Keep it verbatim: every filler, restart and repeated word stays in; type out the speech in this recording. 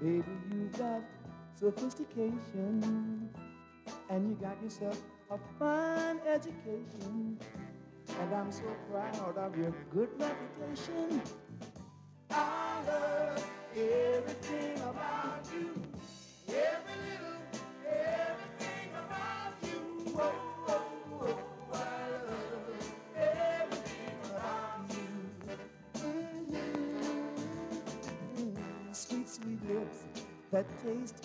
Baby, you got sophistication, and you got yourself a fine education, and I'm so proud of your good reputation. I love everything about you, every little, everything about you. Oh, oh, oh, I love everything about you. Mm-hmm. Sweet, sweet lips that taste